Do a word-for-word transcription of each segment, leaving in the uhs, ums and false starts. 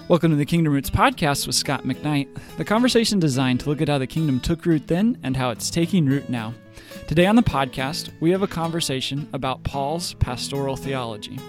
Welcome to the Kingdom Roots podcast with Scott McKnight, the conversation designed to look at how the kingdom took root then and how it's taking root now. Today on the podcast, we have a conversation about Paul's pastoral theology.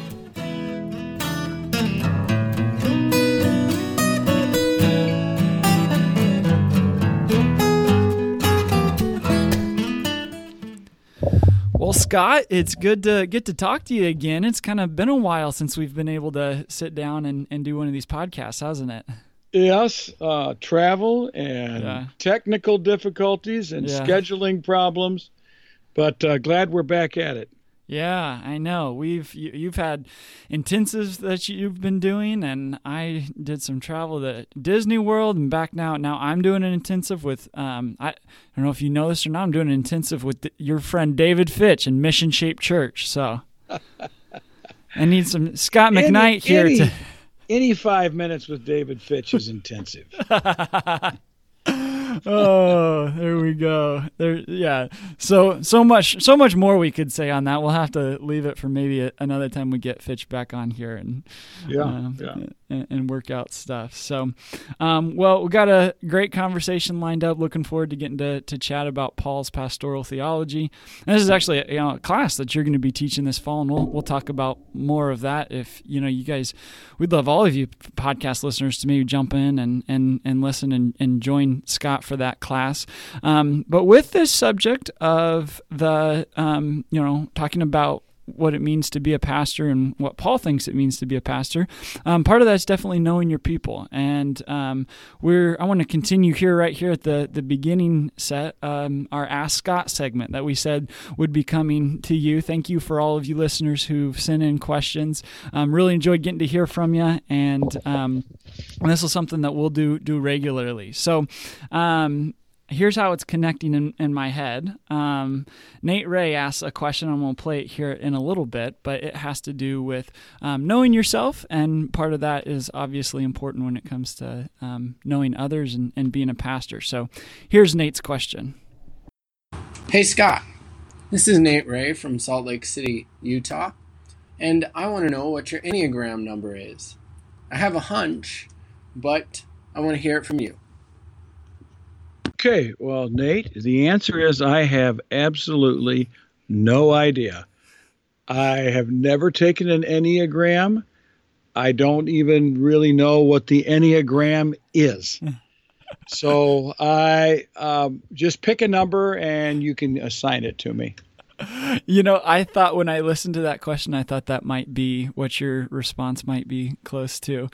Well, Scott, it's good to get to talk to you again. It's kind of been a while since we've been able to sit down and, and do one of these podcasts, hasn't it? Yes, uh, travel and Yeah. technical difficulties and Yeah. scheduling problems, but uh, glad we're back at it. Yeah, I know. We've you, you've had intensives that you've been doing, and I did some travel to Disney World and back now. Now I'm doing an intensive with um I, I don't know if you know this or not. I'm doing an intensive with the, your friend David Fitch in Mission Shaped Church. So I need some Scott McKnight any, here any, to. Any five minutes with David Fitch is intensive. Oh, there we go. There, yeah. So, so much, so much more we could say on that. We'll have to leave it for maybe a, another time we get Fitch back on here and Yeah, um, yeah. And, and work out stuff. So, um, well, we got a great conversation lined up. Looking forward to getting to, to chat about Paul's pastoral theology. And this is actually a, you know, a class that you're going to be teaching this fall, and we'll we'll talk about more of that. If you know, you guys, we'd love all of you podcast listeners to maybe jump in and and and listen and, and join Scott for that class. Um, but with this subject of the, um, you know, talking about what it means to be a pastor and what Paul thinks it means to be a pastor, um, part of that's definitely knowing your people. And um, we're I want to continue here right here at the, the beginning set, um, our Ask Scott segment that we said would be coming to you. Thank you for all of you listeners who've sent in questions. Um, really enjoyed getting to hear from you, and um, and this is something that we'll do do regularly. So um, here's how it's connecting in, in my head. Um, Nate Ray asks a question. I'm going to play it here in a little bit, but it has to do with um, knowing yourself, and part of that is obviously important when it comes to um, knowing others and, and being a pastor. So here's Nate's question. Hey Scott, this is Nate Ray from Salt Lake City, Utah, and I want to know what your Enneagram number is. I have a hunch, but I want to hear it from you. Okay, well, Nate, the answer is I have absolutely no idea. I have never taken an Enneagram. I don't even really know what the Enneagram is. So I um, just pick a number and you can assign it to me. You know, I thought when I listened to that question, I thought that might be what your response might be close to.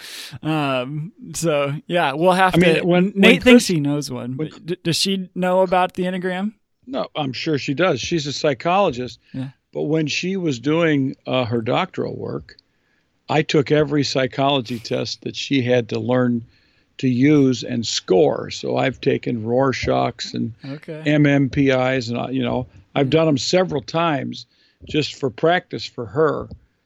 Um, so, yeah, we'll have I to. mean, when- Nate when thinks Chris- he knows one. when- But d- does she know about the Enneagram? No, I'm sure she does. She's a psychologist. Yeah. But when she was doing uh, her doctoral work, I took every psychology test that she had to learn to use and score. So I've taken Rorschach's and Okay. M M P Is, and uh, you know, I've done them several times just for practice for her.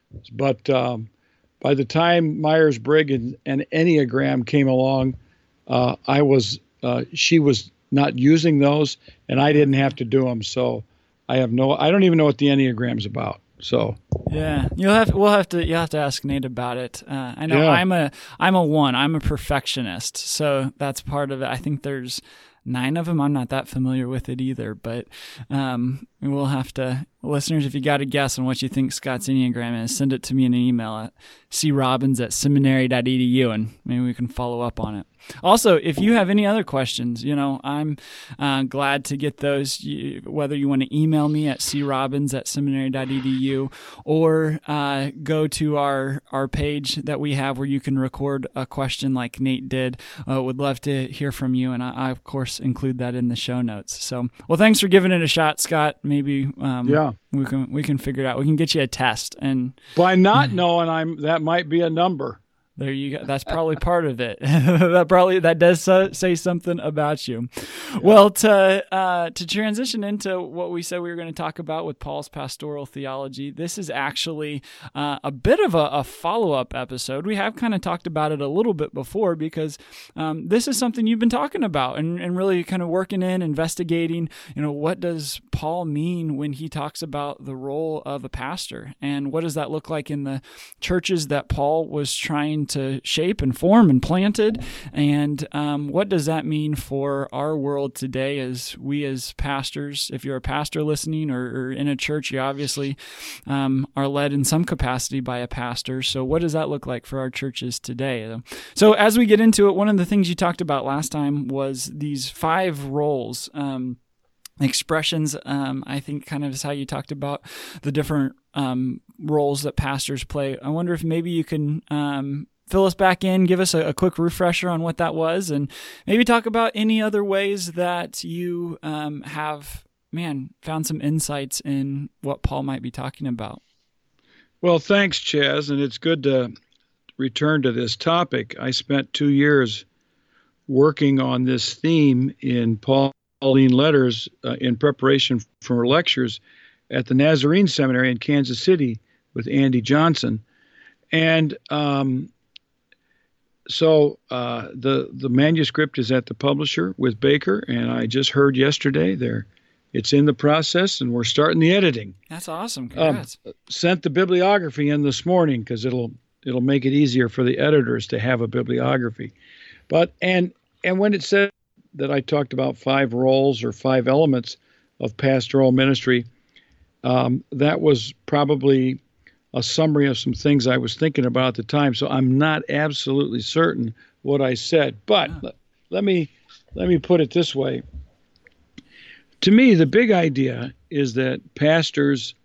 But um, by the time Myers-Briggs and, and Enneagram came along, uh, I was uh, she was not using those, and I didn't have to do them. So I have no, I don't even know what the Enneagram's about. So Yeah, you'll have we'll have to you'll have to ask Nate about it. Uh, I know Yeah. I'm a I'm a one. I'm a perfectionist, so that's part of it. I think there's nine of them. I'm not that familiar with it either, but um, we'll have to. Listeners, if you got a guess on what you think Scott's Enneagram is, send it to me in an email at c robbins at seminary dot e d u, and maybe we can follow up on it. Also, if you have any other questions, you know, I'm uh, glad to get those, you, whether you want to email me at c robbins at seminary dot e d u or uh, go to our, our page that we have where you can record a question like Nate did. Uh, would love to hear from you, and I, I, of course, include that in the show notes. So, well, thanks for giving it a shot, Scott. Maybe um, Yeah. we can we can figure it out. We can get you a test, and by not knowing I'm that might be a number. there you go. That's probably part of it. that probably that does so, say something about you. Yeah. Well, to uh, to transition into what we said we were going to talk about with Paul's pastoral theology, this is actually uh, a bit of a, a follow up episode. We have kind of talked about it a little bit before because um, this is something you've been talking about and, and really kind of working in, investigating. You know, what does Paul mean when he talks about the role of a pastor, and what does that look like in the churches that Paul was trying begun to shape and form and planted. And um, what does that mean for our world today as we as pastors? If you're a pastor listening or, or in a church, you obviously um, are led in some capacity by a pastor. So what does that look like for our churches today? So as we get into it, one of the things you talked about last time was these five roles. Um, expressions, um, I think kind of is how you talked about the different um, roles that pastors play. I wonder if maybe you can um, fill us back in, give us a, a quick refresher on what that was, and maybe talk about any other ways that you um, have, man, found some insights in what Paul might be talking about. Well, thanks, Chaz, and it's good to return to this topic. I spent two years working on this theme in Paul Pauline letters uh, in preparation for lectures at the Nazarene Seminary in Kansas City with Andy Johnson. And um, so uh, the the manuscript is at the publisher with Baker, and I just heard yesterday there it's in the process, and we're starting the editing. That's awesome. Congrats. Um, sent the bibliography in this morning because it'll it'll make it easier for the editors to have a bibliography. But and and when it said that I talked about five roles or five elements of pastoral ministry, um, that was probably a summary of some things I was thinking about at the time. So I'm not absolutely certain what I said, but yeah. let, let me let me put it this way. To me, the big idea is that pastors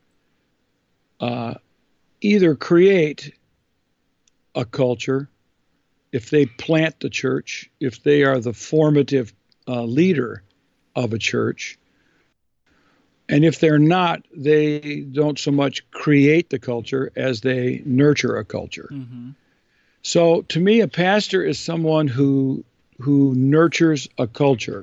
uh, either create a culture, if they plant the church, if they are the formative uh, leader of a church, and if they're not, they don't so much create the culture as they nurture a culture. Mm-hmm. So to me, a pastor is someone who who nurtures a culture.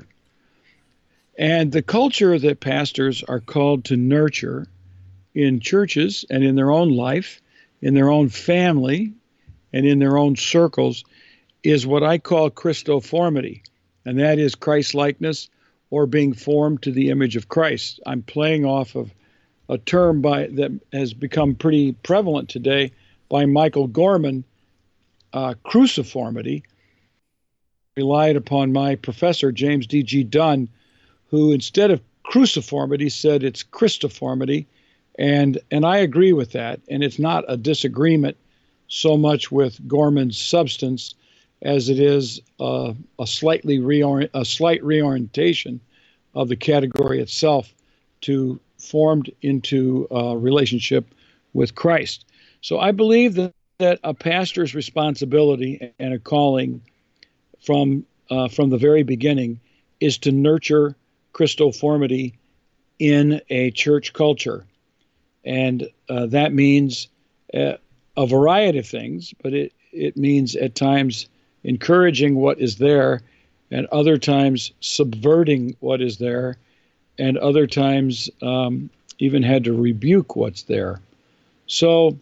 And the culture that pastors are called to nurture in churches and in their own life, in their own family, and in their own circles is what I call Christoformity, and that is Christ-likeness or being formed to the image of Christ. I'm playing off of a term by that has become pretty prevalent today by Michael Gorman, uh, cruciformity, relied upon my professor, James D G Dunn, who instead of cruciformity said it's Christoformity, and and I agree with that, and it's not a disagreement so much with Gorman's substance as it is uh, a slightly reorient, a slight reorientation of the category itself to formed into a relationship with Christ. So I believe that, that a pastor's responsibility and a calling from uh, from the very beginning is to nurture Christoformity in a church culture. And uh, that means uh, a variety of things, but it, it means at times encouraging what is there, and other times subverting what is there, and other times um, even had to rebuke what's there. So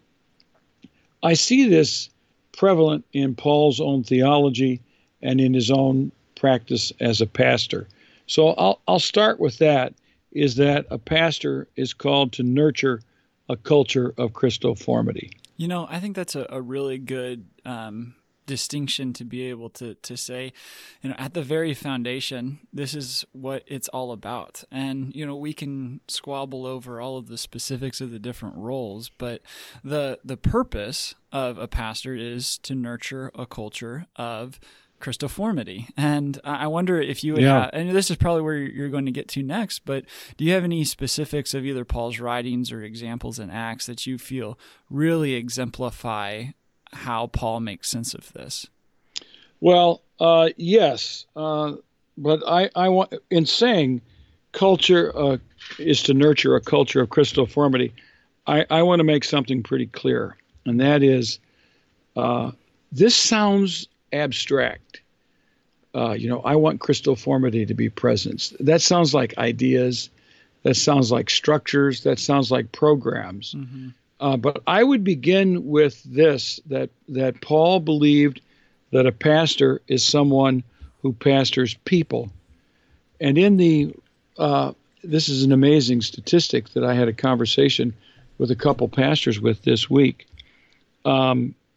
I see this prevalent in Paul's own theology and in his own practice as a pastor. So I'll, I'll start with that, is that a pastor is called to nurture a culture of Christoformity. You know, I think that's a, a really good um, distinction to be able to to say, you know, at the very foundation, this is what it's all about. And, you know, we can squabble over all of the specifics of the different roles, but the the purpose of a pastor is to nurture a culture of Christoformity. And I wonder if you would yeah. have, and this is probably where you're going to get to next, but do you have any specifics of either Paul's writings or examples in Acts that you feel really exemplify how Paul makes sense of this? Well, uh, yes, uh, but I, I want, in saying culture uh, is to nurture a culture of Christoformity, I, I want to make something pretty clear, and that is, uh, this sounds abstract. Uh, you know, I want Christoformity to be present. That sounds like ideas. That sounds like structures. That sounds like programs. Mm-hmm. Uh, but I would begin with this, that that Paul believed that a pastor is someone who pastors people. And in the, uh, this is an amazing statistic that I had a conversation with a couple pastors with this week. Um,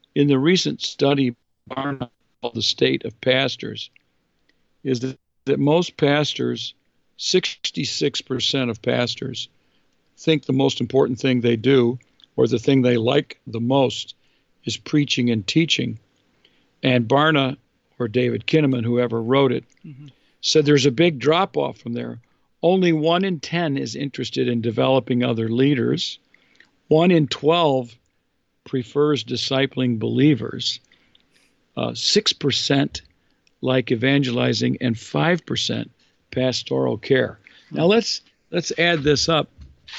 in the recent study Barna called The State of Pastors is that, that most pastors, sixty-six percent of pastors, think the most important thing they do, or the thing they like the most, is preaching and teaching. And Barna, or David Kinnaman, whoever wrote it, mm-hmm. said there's a big drop-off from there. Only one in ten is interested in developing other leaders. One in twelve prefers discipling believers. Uh, six percent like evangelizing, and five percent pastoral care. Now let's let's add this up.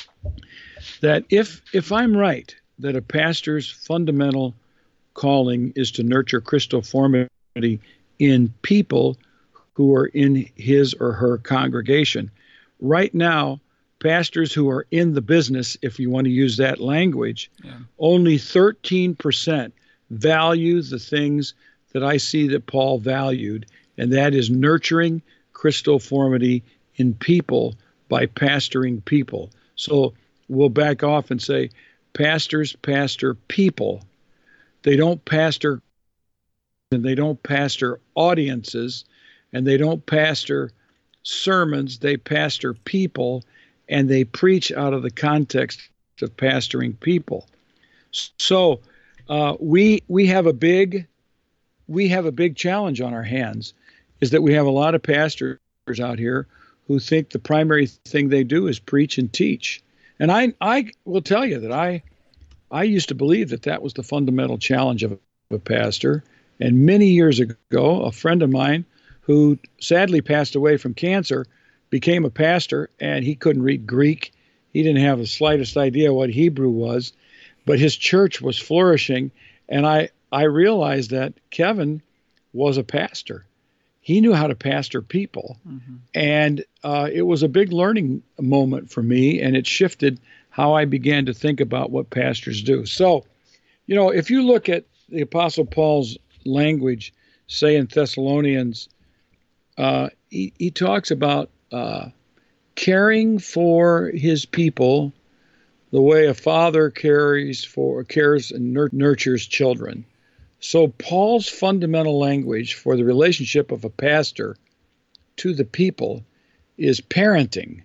That if if I'm right, that a pastor's fundamental calling is to nurture Christoformity in people who are in his or her congregation. Right now, pastors who are in the business, if you want to use that language, yeah. only thirteen percent value the things that I see that Paul valued, and that is nurturing Christoformity in people by pastoring people. So we'll back off and say, pastors pastor people. They don't pastor, and they don't pastor audiences, and they don't pastor sermons. They pastor people, and they preach out of the context of pastoring people. So uh, we we have a big we have a big challenge on our hands, is that we have a lot of pastors out here who think the primary thing they do is preach and teach. And I I will tell you that I I used to believe that that was the fundamental challenge of a pastor. And many years ago, a friend of mine who sadly passed away from cancer became a pastor, and he couldn't read Greek. He didn't have the slightest idea what Hebrew was, but his church was flourishing. And I, I realized that Kevin was a pastor. He knew how to pastor people. Mm-hmm. And uh, it was a big learning moment for me, and it shifted how I began to think about what pastors do. So, you know, if you look at the Apostle Paul's language, say in Thessalonians, uh, he, he talks about uh, caring for his people the way a father cares for cares and nurtures children. So Paul's fundamental language for the relationship of a pastor to the people is parenting.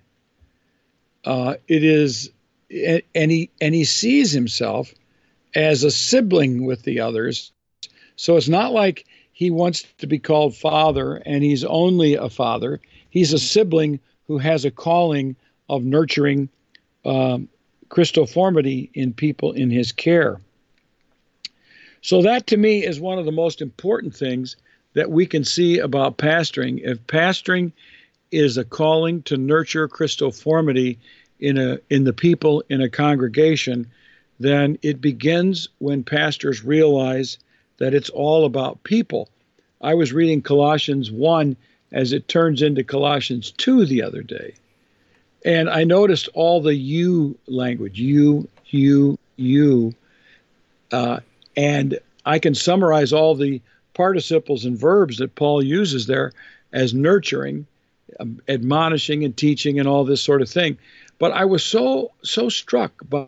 Uh, it is, and he and he sees himself as a sibling with the others. So it's not like he wants to be called father and he's only a father. He's a sibling who has a calling of nurturing um, Christoformity in people in his care. So that to me is one of the most important things that we can see about pastoring. If pastoring is a calling to nurture Christoformity in a in the people in a congregation, then it begins when pastors realize that it's all about people. I was reading Colossians one as it turns into Colossians two the other day. And I noticed all the you language, you, you, you. Uh, and I can summarize all the participles and verbs that Paul uses there as nurturing, um, admonishing and teaching and all this sort of thing. But I was so, so struck by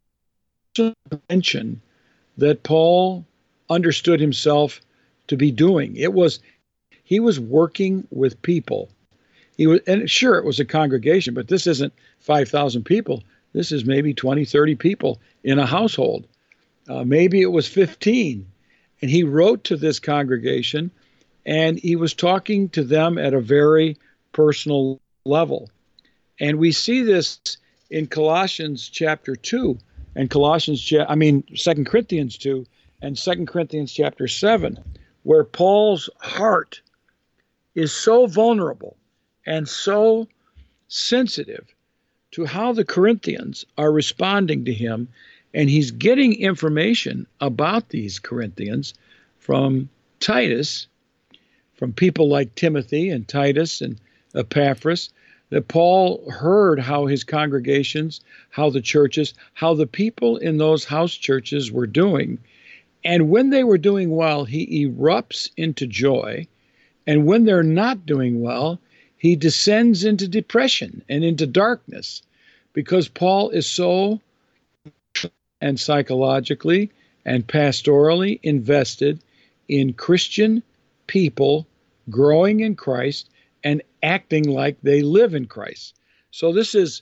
the mention that Paul understood himself to be doing. It was, he was working with people. He was, and sure, it was a congregation, but this isn't five thousand people. This is maybe twenty, thirty people in a household. Uh, maybe it was fifteen. And he wrote to this congregation, and he was talking to them at a very personal level. And we see this in Colossians chapter two, and Colossians, cha- I mean, Second Corinthians two, and Second Corinthians chapter seven, where Paul's heart is so vulnerable and so sensitive to how the Corinthians are responding to him. And he's getting information about these Corinthians from Titus, from people like Timothy and Titus and Epaphras, that Paul heard how his congregations, how the churches, how the people in those house churches were doing. And when they were doing well, he erupts into joy. And when they're not doing well, he descends into depression and into darkness, because Paul is so and psychologically and pastorally invested in Christian people growing in Christ and acting like they live in Christ. So this is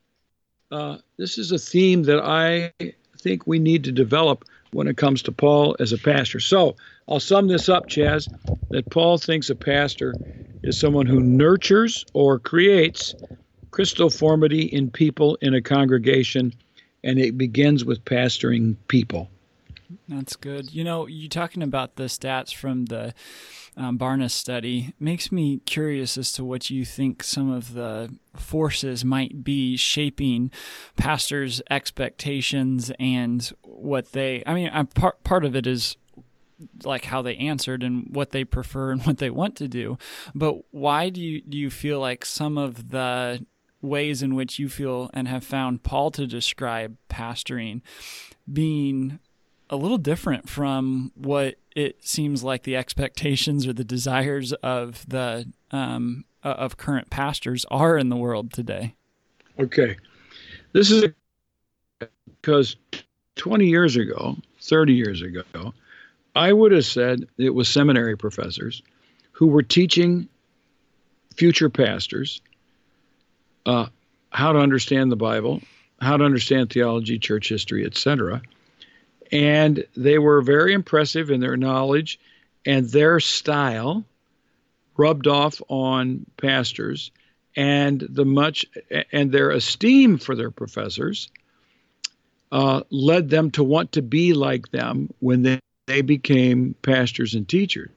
uh, this is a theme that I think we need to develop when it comes to Paul as a pastor. So I'll sum this up, Chaz, that Paul thinks a pastor is someone who nurtures or creates Christoformity in people in a congregation, and it begins with pastoring people. That's good. You know, you talking about the stats from the um, Barna study makes me curious as to what you think some of the forces might be shaping pastors' expectations and what they, I mean, I'm, part, part of it is like how they answered and what they prefer and what they want to do. But why do you, do you feel like some of the ways in which you feel and have found Paul to describe pastoring being a little different from what it seems like the expectations or the desires of the um, of current pastors are in the world today? Okay, this is because twenty years ago, thirty years ago, I would have said it was seminary professors who were teaching future pastors uh, how to understand the Bible, how to understand theology, church history, et cetera. And they were very impressive in their knowledge, and their style rubbed off on pastors, and the much and their esteem for their professors uh, led them to want to be like them when they, they became pastors and teachers.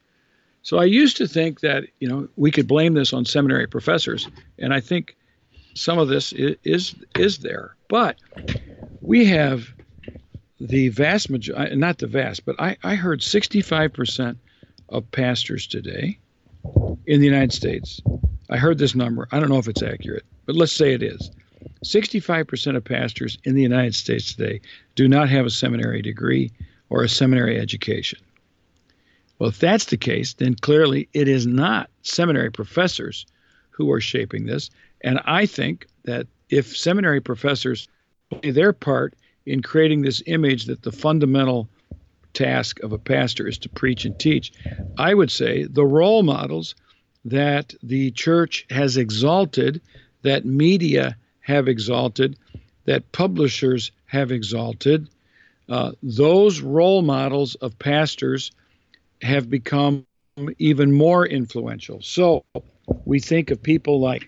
So I used to think that, you know, we could blame this on seminary professors, and I think some of this is is, is there. But we have the vast majority, not the vast, but I, I heard sixty-five percent of pastors today in the United States. I heard this number. I don't know if it's accurate, but let's say it is. sixty-five percent of pastors in the United States today do not have a seminary degree or a seminary education. Well, if that's the case, then clearly it is not seminary professors who are shaping this. And I think that if seminary professors play their part in creating this image that the fundamental task of a pastor is to preach and teach, I would say the role models that the church has exalted, that media have exalted, that publishers have exalted, uh, those role models of pastors have become even more influential. So we think of people like,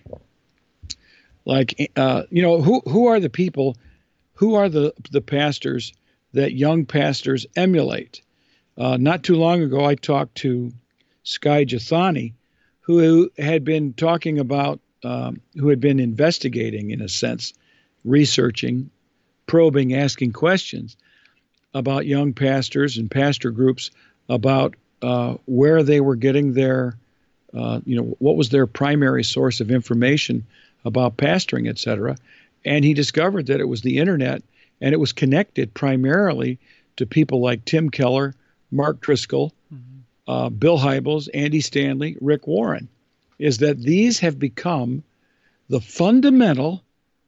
like uh, you know, who who are the people Who are the, the pastors that young pastors emulate? Uh, not too long ago, I talked to Skye Jethani, who had been talking about, um, who had been investigating, in a sense, researching, probing, asking questions about young pastors and pastor groups about uh, where they were getting their, uh, you know, what was their primary source of information about pastoring, et cetera. And he discovered that it was the internet, and it was connected primarily to people like Tim Keller, Mark Driscoll, mm-hmm. uh, Bill Hybels, Andy Stanley, Rick Warren, is that these have become the fundamental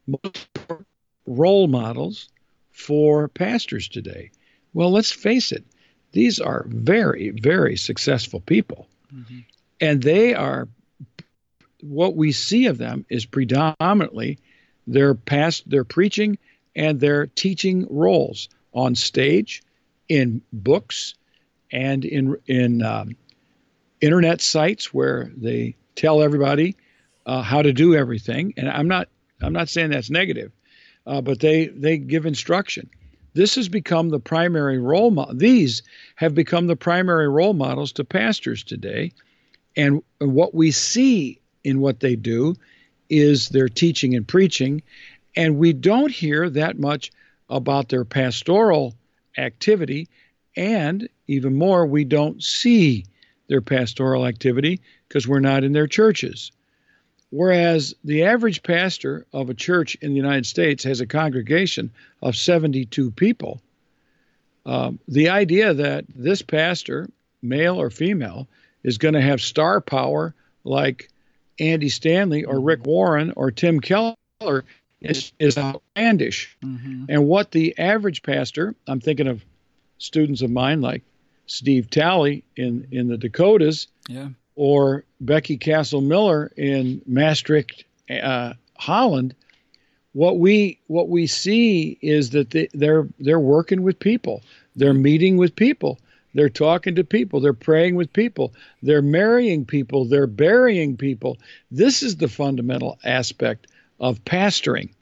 role models for pastors today. Well, let's face it, these are very, very successful people. Mm-hmm. And they are, what we see of them is predominantly their past, their preaching and their teaching roles on stage, in books, and in in um, internet sites where they tell everybody uh, how to do everything. And I'm not I'm not saying that's negative, uh, but they they give instruction. This has become the primary role model. These have become the primary role models to pastors today, and what we see in what they do is their teaching and preaching, and we don't hear that much about their pastoral activity, and even more, we don't see their pastoral activity because we're not in their churches. Whereas the average pastor of a church in the United States has a congregation of seventy-two people. Um, the idea that this pastor, male or female, is going to have star power like Andy Stanley or Rick Warren or Tim Keller is, is outlandish. Mm-hmm. And what the average pastor, I'm thinking of students of mine like Steve Talley in, in the Dakotas, yeah, or Becky Castle Miller in Maastricht, uh, Holland, what we what we see is that they, they're they're working with people, they're meeting with people, they're talking to people, they're praying with people, they're marrying people, they're burying people. This is the fundamental aspect of pastoring.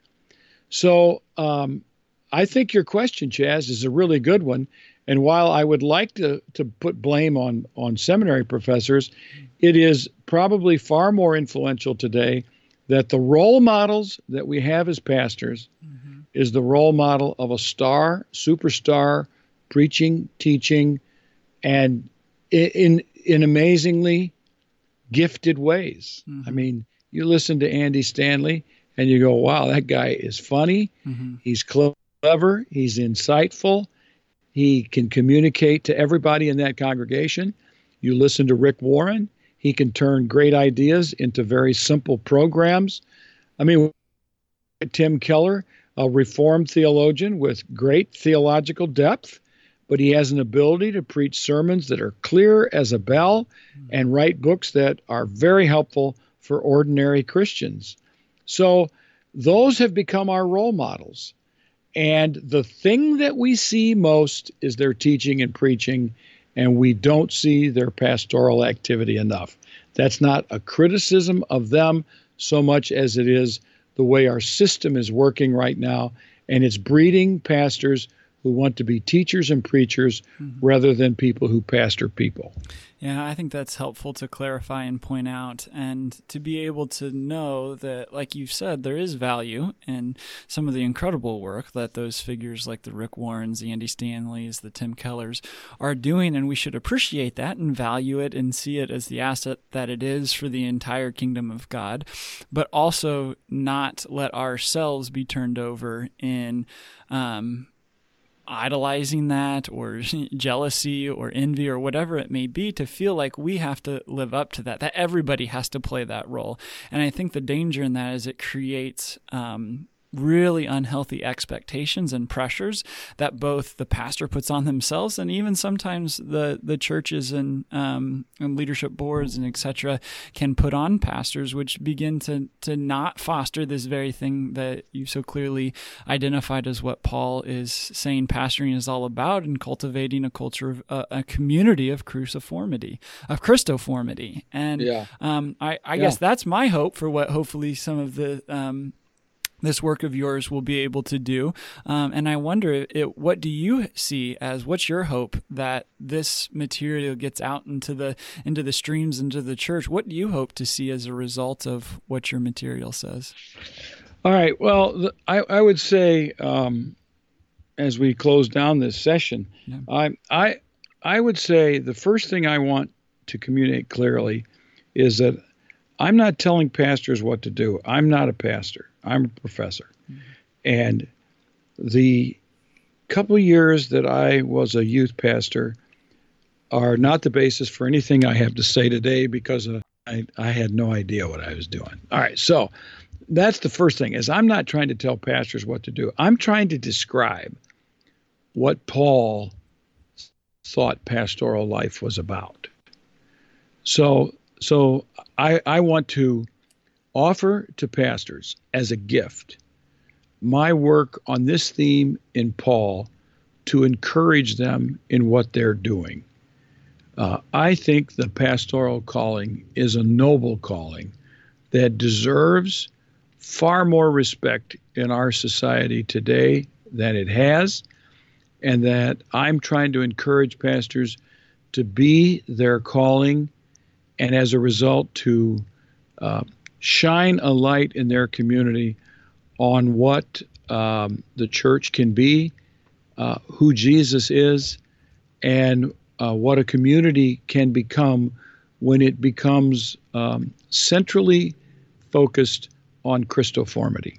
So um, I think your question, Chaz, is a really good one. And while I would like to, to put blame on, on seminary professors, it is probably far more influential today that the role models that we have as pastors mm-hmm. is the role model of a star, superstar, preaching, teaching, and in in amazingly gifted ways. Mm-hmm. I mean, you listen to Andy Stanley and you go, wow, that guy is funny. Mm-hmm. He's clever. He's insightful. He can communicate to everybody in that congregation. You listen to Rick Warren. He can turn great ideas into very simple programs. I mean, Tim Keller, a Reformed theologian with great theological depth, but he has an ability to preach sermons that are clear as a bell and write books that are very helpful for ordinary Christians. So those have become our role models. And the thing that we see most is their teaching and preaching, and we don't see their pastoral activity enough. That's not a criticism of them so much as it is the way our system is working right now, and it's breeding pastors who want to be teachers and preachers mm-hmm. rather than people who pastor people. Yeah, I think that's helpful to clarify and point out, and to be able to know that, like you've said, there is value in some of the incredible work that those figures like the Rick Warrens, the Andy Stanleys, the Tim Kellers are doing, and we should appreciate that and value it and see it as the asset that it is for the entire kingdom of God, but also not let ourselves be turned over in um idolizing that or jealousy or envy or whatever it may be, to feel like we have to live up to that, that everybody has to play that role. And I think the danger in that is it creates um, really unhealthy expectations and pressures that both the pastor puts on themselves and even sometimes the, the churches and, um, and leadership boards and et cetera can put on pastors, which begin to, to not foster this very thing that you so clearly identified as what Paul is saying pastoring is all about, and cultivating a culture of uh, a community of cruciformity, of Christoformity. And yeah. um, I, I yeah. guess that's my hope for what hopefully some of the um, this work of yours will be able to do. Um, and I wonder, it, what do you see as, what's your hope that this material gets out into the into the streams, into the church? What do you hope to see as a result of what your material says? All right. Well, the, I, I would say, um, as we close down this session, yeah. I, I, I would say the first thing I want to communicate clearly is that I'm not telling pastors what to do. I'm not a pastor. I'm a professor. Mm-hmm. And the couple of years that I was a youth pastor are not the basis for anything I have to say today, because uh, I, I had no idea what I was doing. All right. So that's the first thing, is I'm not trying to tell pastors what to do. I'm trying to describe what Paul thought pastoral life was about. So, so I, I want to offer to pastors as a gift my work on this theme in Paul to encourage them in what they're doing. Uh, I think the pastoral calling is a noble calling that deserves far more respect in our society today than it has, and that I'm trying to encourage pastors to be their calling, and as a result to uh, shine a light in their community on what um, the church can be, uh, who Jesus is, and uh, what a community can become when it becomes um, centrally focused on Christoformity.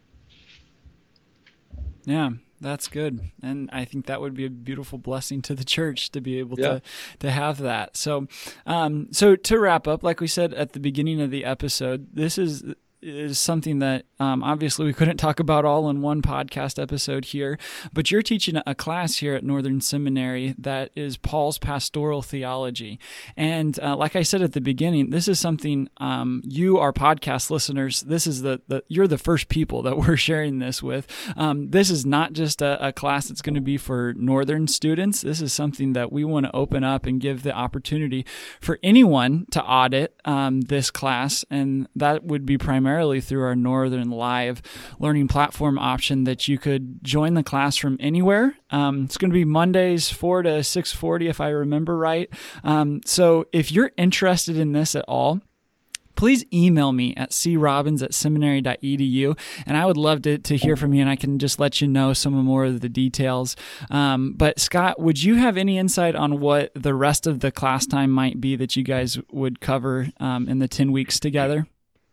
Yeah. That's good. And I think that would be a beautiful blessing to the church to be able yeah. to to have that. So um, so to wrap up, like we said at the beginning of the episode, this is is something that um, obviously we couldn't talk about all in one podcast episode here, but you're teaching a class here at Northern Seminary that is Paul's pastoral theology. And uh, like I said at the beginning, this is something um, you, our podcast listeners, this is the, the you're the first people that we're sharing this with. Um, this is not just a, a class that's going to be for Northern students. This is something that we want to open up and give the opportunity for anyone to audit um, this class, and that would be primarily through our Northern Live learning platform option that you could join the class from anywhere. Um, it's going to be Mondays, four to six forty, if I remember right. Um, so if you're interested in this at all, please email me at c robbins at seminary dot e d u, and I would love to, to hear from you, and I can just let you know some more of the details. Um, but Scott, would you have any insight on what the rest of the class time might be that you guys would cover um, in the ten weeks together?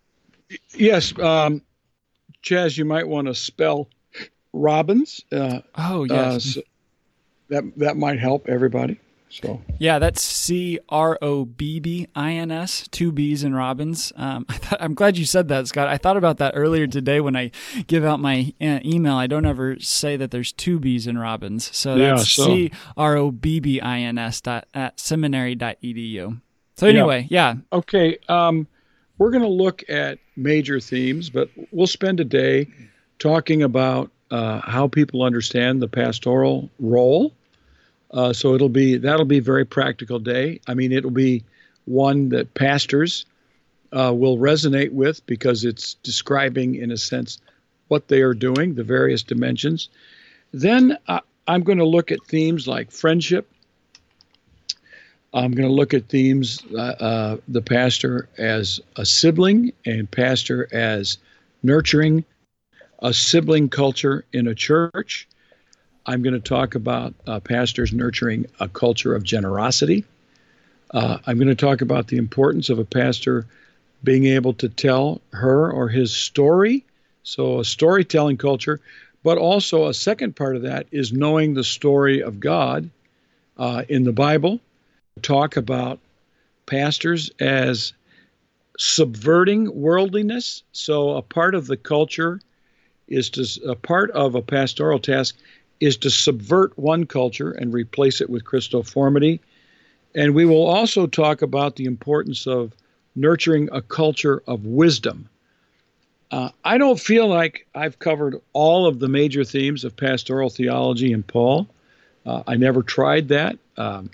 Yes. Um, Chaz, you might want to spell Robbins. Uh, oh, yes. Uh, so that, that might help everybody. So yeah, that's C R O B B I N S, two B's in Robbins. Um, I thought, I'm glad you said that, Scott. I thought about that earlier today when I give out my uh, email. I don't ever say that there's two B's in Robbins. So that's yeah, so. C R O B B I N S dot at seminary dot e d u. So anyway, yeah. yeah. Okay, um, we're going to look at major themes, but we'll spend a day talking about uh, how people understand the pastoral role. Uh, so it'll be that'll be a very practical day. I mean, it'll be one that pastors uh, will resonate with because it's describing, in a sense, what they are doing, the various dimensions. Then uh, I'm going to look at themes like friendship. I'm going to look at themes, uh, uh, the pastor as a sibling and pastor as nurturing a sibling culture in a church. I'm going to talk about uh, pastors nurturing a culture of generosity. Uh, I'm going to talk about the importance of a pastor being able to tell her or his story, so a storytelling culture, but also a second part of that is knowing the story of God uh, in the Bible. Talk about pastors as subverting worldliness. So a part of the culture is to, a part of a pastoral task is to subvert one culture and replace it with Christoformity. And we will also talk about the importance of nurturing a culture of wisdom. Uh, I don't feel like I've covered all of the major themes of pastoral theology in Paul. Uh, I never tried that. Um,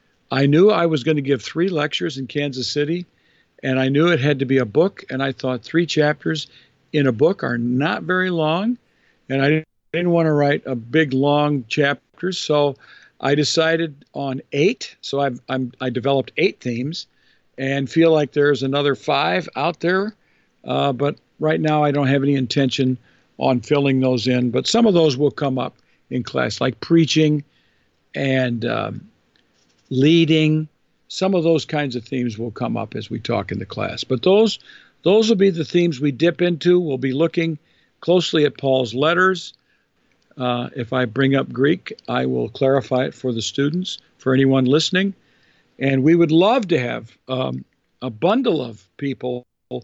I knew I was going to give three lectures in Kansas City, and I knew it had to be a book, and I thought three chapters in a book are not very long, and I didn't I didn't want to write a big, long chapter, so I decided on eight. So I've, I'm, I developed eight themes and feel like there's another five out there. Uh, but right now I don't have any intention on filling those in. But some of those will come up in class, like preaching and um, leading. Some of those kinds of themes will come up as we talk in the class. But those, those will be the themes we dip into. We'll be looking closely at Paul's letters. Uh, if I bring up Greek, I will clarify it for the students, for anyone listening. And we would love to have um, a bundle of people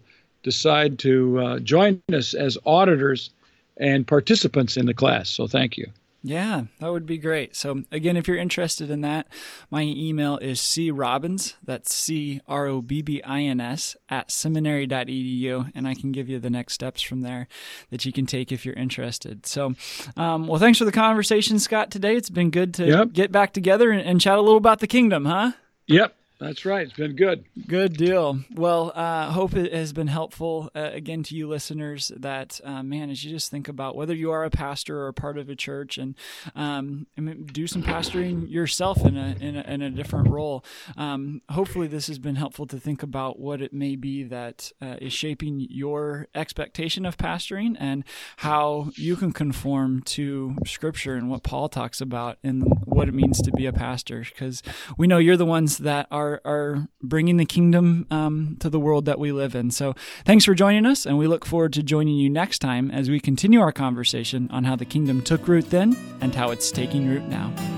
decide to uh, join us as auditors and participants in the class. So thank you. Yeah, that would be great. So again, if you're interested in that, my email is c robbins, that's C R O B B I N S, at seminary dot e d u, and I can give you the next steps from there that you can take if you're interested. So, um, well, thanks for the conversation, Scott, today. It's been good to yep. get back together and, and chat a little about the kingdom, huh? Yep. That's right. It's been good. Good deal. Well, I uh, hope it has been helpful, uh, again, to you listeners that, uh, man, as you just think about whether you are a pastor or a part of a church and um, do some pastoring yourself in a, in a, in a different role. Um, hopefully this has been helpful to think about what it may be that uh, is shaping your expectation of pastoring and how you can conform to Scripture and what Paul talks about and what it means to be a pastor, because we know you're the ones that are Are, are bringing the kingdom um, to the world that we live in. So thanks for joining us, and we look forward to joining you next time as we continue our conversation on how the kingdom took root then and how it's taking root now.